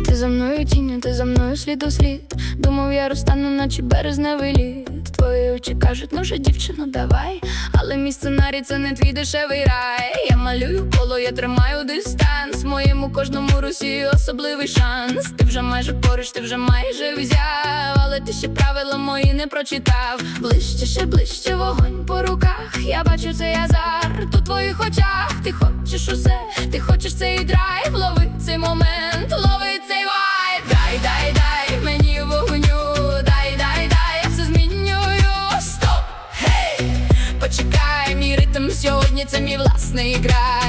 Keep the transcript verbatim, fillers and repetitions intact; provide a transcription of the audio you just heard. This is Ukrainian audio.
Ти за мною тінню, ти за мною слід у слід. Думав, я розтану, наче березневий лід. Твої очі кажуть, ну же, дівчино, давай. Але мій сценарій — це не твій дешевий рай. Я малюю коло, я тримаю дистанс. Моєму кожному русі особливий шанс. Ти вже майже поруч, ти вже майже взяв, але ти ще правила мої не прочитав. Ближче, ще ближче, вогонь по руках. Я бачу цей азарт у твоїх очах. Ти хочеш усе, ти хочеш цей драйв. Лови цей момент, лови цей вайб. Дай, дай, дай мені вогню. Дай, дай, дай, я все змінюю. Стоп, гей, почекай, мій ритм сьогодні — це мій власний грай.